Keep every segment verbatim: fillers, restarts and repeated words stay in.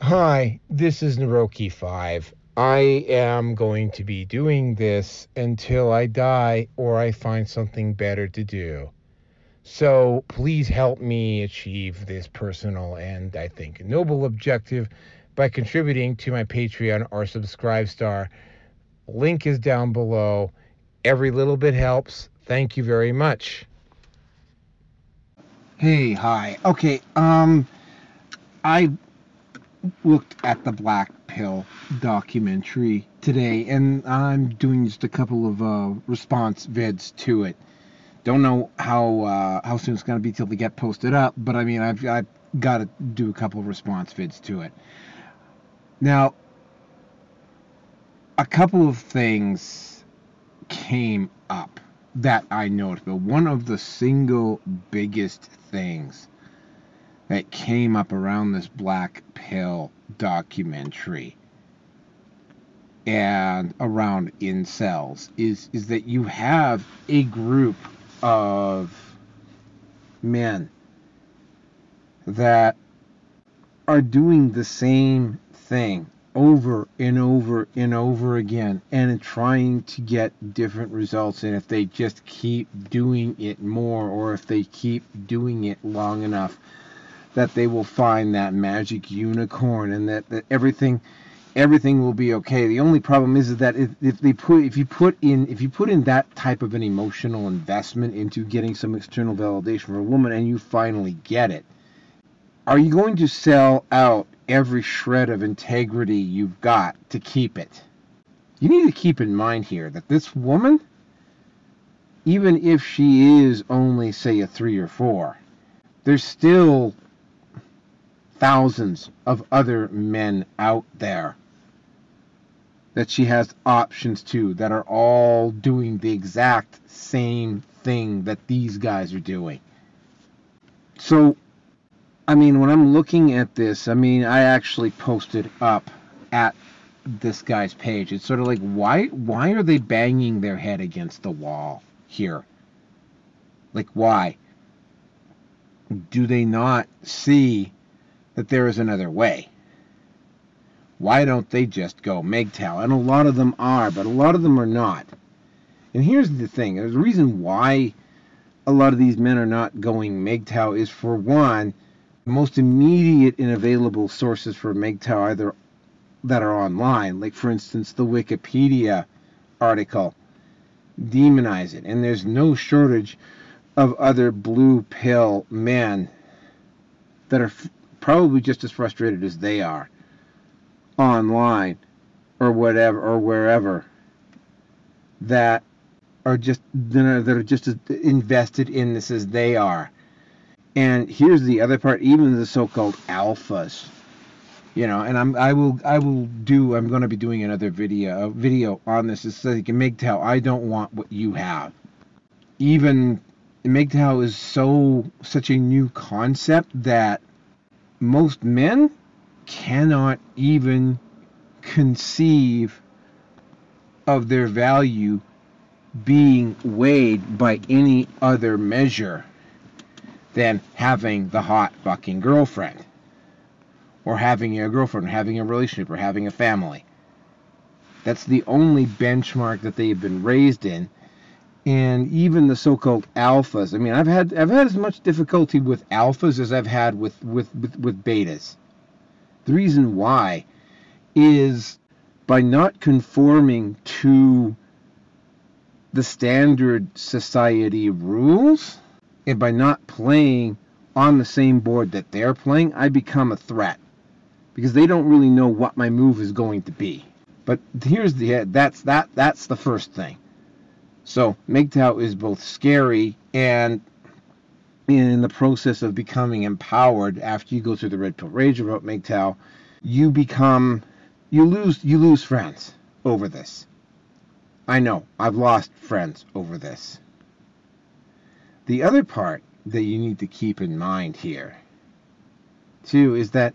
Hi, this is Naroki five. I am going to be doing this until I die or I find something better to do. So please help me achieve this personal and, I think, noble objective by contributing to my Patreon or Subscribestar. Link is down below. Every little bit helps. Thank you very much. Hey, hi. Okay, um, I looked at the Black Pill documentary today, and I'm doing just a couple of uh, response vids to it. Don't know how uh, how soon it's gonna be till they get posted up, but I mean, I've I've got to do a couple of response vids to it. Now, a couple of things came up that I noticed, but one of the single biggest things that came up around this Black Pill documentary and around incels is is that you have a group of men that are doing the same thing over and over and over again and trying to get different results, and if they just keep doing it more, or if they keep doing it long enough, that they will find that magic unicorn, and that, that everything everything will be okay. The only problem is, is that if, if they put if you put in if you put in that type of an emotional investment into getting some external validation for a woman and you finally get it, are you going to sell out every shred of integrity you've got to keep it? You need to keep in mind here that this woman, even if she is only, say, a three or four, there's still thousands of other men out there that she has options to, that are all doing the exact same thing that these guys are doing. So, I mean, when I'm looking at this, I mean, I actually posted up at this guy's page. It's sort of like, why why are they banging their head against the wall here? Like, why? Do they not see that there is another way? Why don't they just go M G T O W? And a lot of them are, but a lot of them are not. And here's the thing. There's a reason why a lot of these men are not going M G T O W is, for one, the most immediate and available sources for M G T O W either that are online, like, for instance, the Wikipedia article, demonize it. And there's no shortage of other blue pill men that are f- probably just as frustrated as they are online or whatever or wherever, that are just that are, that are just as invested in this as they are. And here's the other part: even the so-called alphas, you know. And I'm I will I will do I'm going to be doing another video a video on this. It's like M G T O W, I don't want what you have. Even M G T O W is so such a new concept that most men cannot even conceive of their value being weighed by any other measure than having the hot fucking girlfriend, or having a girlfriend, or having a relationship, or having a family. That's the only benchmark that they've been raised in. And even the so-called alphas, I mean, I've had I've had as much difficulty with alphas as I've had with with, with, with betas. The reason why is by not conforming to the standard society rules, and by not playing on the same board that they're playing, I become a threat, because they don't really know what my move is going to be. But here's the that's that that's the first thing. So M G T O W is both scary, and in the process of becoming empowered, after you go through the red pill rage about M G T O W, you become you lose you lose friends over this. I know, I've lost friends over this. The other part that you need to keep in mind here, too, is that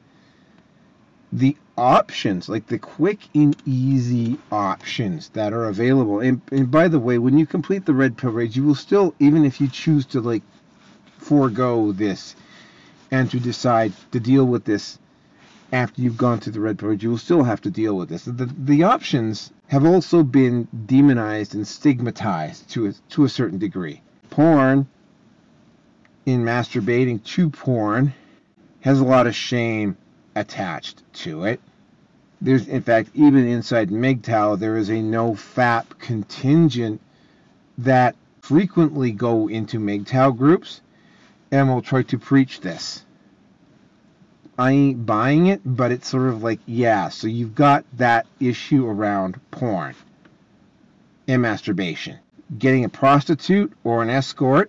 the options, like the quick and easy options that are available, and, and by the way, when you complete the red pill rage, you will still, even if you choose to, like, forego this and to decide to deal with this after you've gone through the red pill rage, you will still have to deal with this. The, the options have also been demonized and stigmatized to a, to a certain degree. Porn, in masturbating to porn, has a lot of shame attached to it. There's, in fact, even inside M G T O W, there is a no-fap contingent that frequently go into M G T O W groups and will try to preach this. I ain't buying it, but it's sort of like, yeah, so you've got that issue around porn and masturbation. Getting a prostitute or an escort,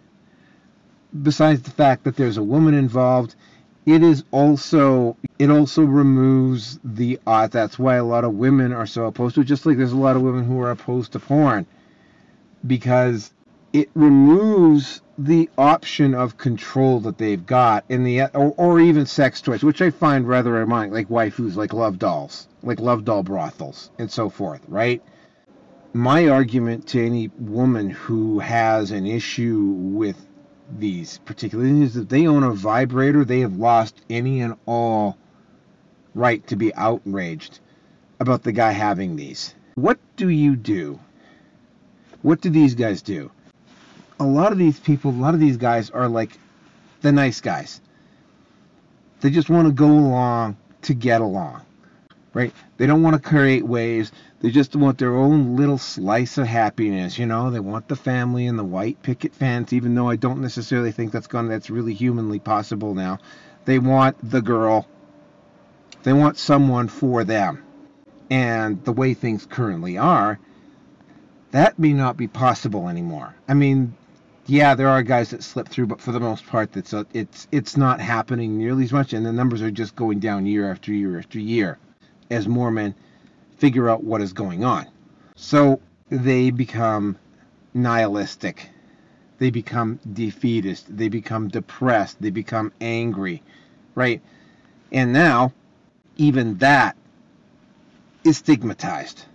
besides the fact that there's a woman involved, it is also, it also removes the odds. That's why a lot of women are so opposed to it, just like there's a lot of women who are opposed to porn, because it removes the option of control that they've got in the, or, or even sex toys, which I find rather ironic, like waifus, like love dolls, like love doll brothels, and so forth, right? My argument to any woman who has an issue with these particular things is that they own a vibrator, they have lost any and all right to be outraged about the guy having these. What do you do? What do these guys do? A lot of these people, a lot of these guys are like the nice guys. They just want to go along to get along, right? They don't want to create waves. They just want their own little slice of happiness, you know? They want the family and the white picket fence, even though I don't necessarily think that's gonna, that's really humanly possible now. They want the girl. They want someone for them. And the way things currently are, that may not be possible anymore. I mean, yeah, there are guys that slip through, but for the most part, that's a, it's it's not happening nearly as much, and the numbers are just going down year after year after year as more men figure out what is going on. So they become nihilistic. They become defeatist. They become depressed. They become angry, right? And now, even that is stigmatized.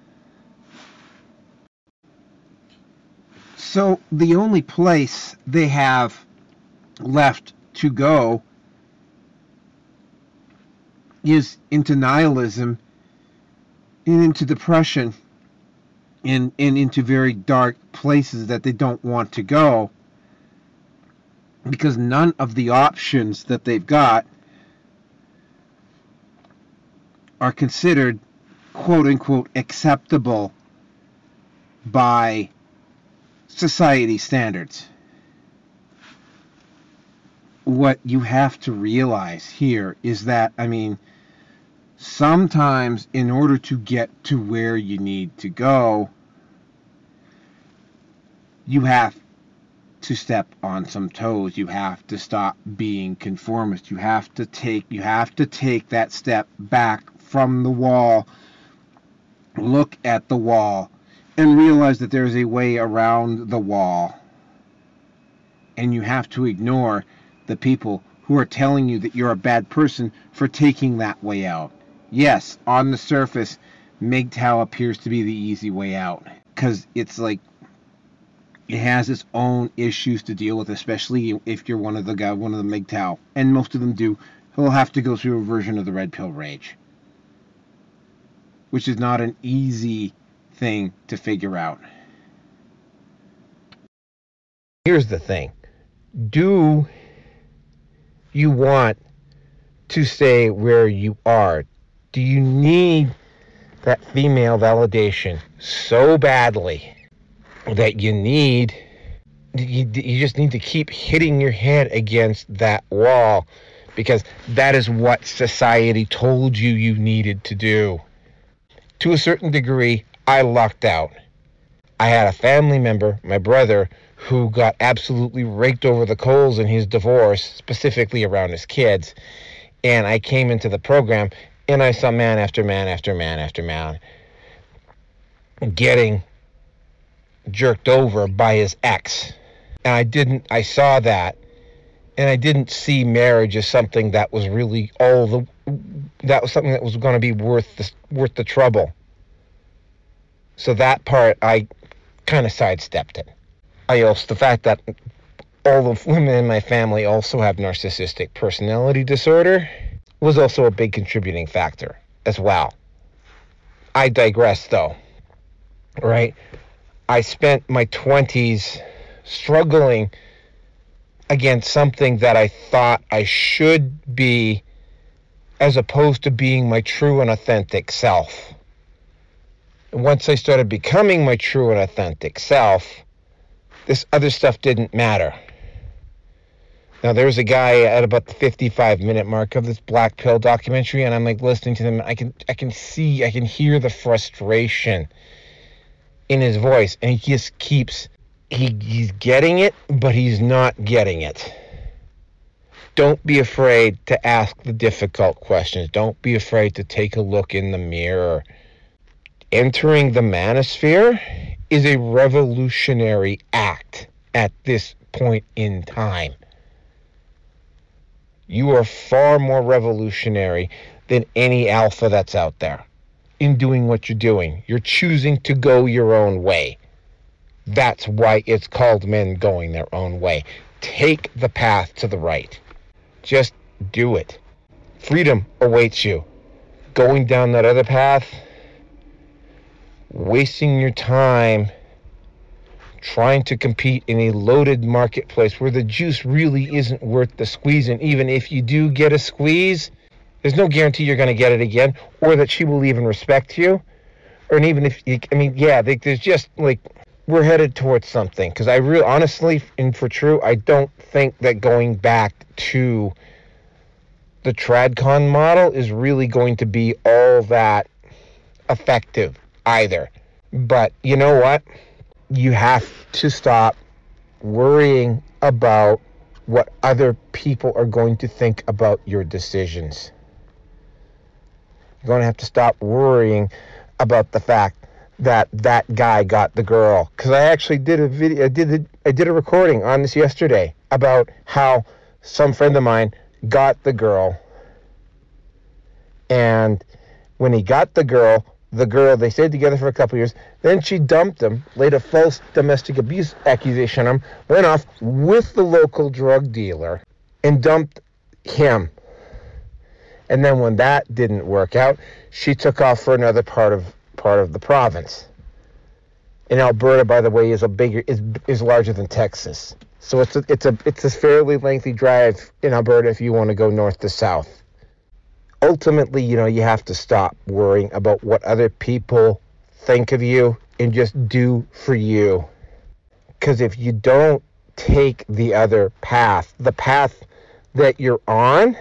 So the only place they have left to go is into nihilism and into depression and, and into very dark places that they don't want to go, because none of the options that they've got are considered quote-unquote acceptable by society standards. What you have to realize here is that, I mean, sometimes in order to get to where you need to go, you have to step on some toes. You have to stop being conformist. You have to take, you have to take that step back from the wall, look at the wall, and realize that there's a way around the wall. And you have to ignore the people who are telling you that you're a bad person for taking that way out. Yes, on the surface, M G T O W appears to be the easy way out, because it's like it has its own issues to deal with, especially if you're one of the guy, one of the M G T O W, and most of them do. They'll have to go through a version of the red pill rage, which is not an easy thing to figure out. Here's the thing. Do you want to stay where you are? Do you need that female validation so badly that you need, you, you just need to keep hitting your head against that wall because that is what society told you you needed to do? To a certain degree, I lucked out. I had a family member, my brother, who got absolutely raked over the coals in his divorce, specifically around his kids. And I came into the program, and I saw man after man after man after man getting jerked over by his ex. And I didn't, I saw that, and I didn't see marriage as something that was really all the, that was something that was going to be worth the, worth the trouble. So that part, I kind of sidestepped it. I also, the fact that all the women in my family also have narcissistic personality disorder, was also a big contributing factor as well. I digress, though. Right? I spent my twenties struggling against something that I thought I should be, as opposed to being my true and authentic self. And once I started becoming my true and authentic self, this other stuff didn't matter. Now, there's a guy at about the fifty-five minute mark of this Black Pill documentary, and I'm like listening to them. I can, I can see, I can hear the frustration in his voice, and he just keeps, he, he's getting it, but he's not getting it. Don't be afraid to ask the difficult questions. Don't be afraid to take a look in the mirror. Entering the manosphere is a revolutionary act at this point in time. You are far more revolutionary than any alpha that's out there in doing what you're doing. You're choosing to go your own way. That's why it's called men going their own way. Take the path to the right. Just do it. Freedom awaits you. Going down that other path, wasting your time trying to compete in a loaded marketplace where the juice really isn't worth the squeeze. And even if you do get a squeeze, there's no guarantee you're going to get it again, or that she will even respect you. Or even if, you, I mean, yeah, they, there's just like, we're headed towards something. Because I really, honestly, and for true, I don't think that going back to the TradCon model is really going to be all that effective either. But you know what? You have to stop worrying about what other people are going to think about your decisions. You're going to have to stop worrying about the fact that that guy got the girl. Because I actually did a video, I did a, I did a recording on this yesterday about how some friend of mine got the girl, and when he got the girl, the girl, they stayed together for a couple years, then she dumped him, laid a false domestic abuse accusation on him, went off with the local drug dealer, and dumped him. And then when that didn't work out, she took off for another part of part of the province. And Alberta, by the way, is a bigger is is larger than Texas. So it's a, it's a it's a fairly lengthy drive in Alberta if you want to go north to south. Ultimately, you know, you have to stop worrying about what other people think of you and just do for you. Because if you don't take the other path, the path that you're on,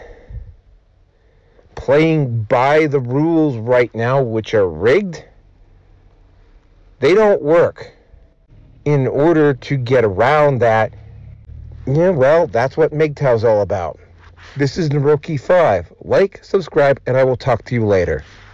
playing by the rules right now, which are rigged, they don't work. In order to get around that, yeah, well, that's what M G T O W's all about. This is Naroki five. Like, subscribe, and I will talk to you later.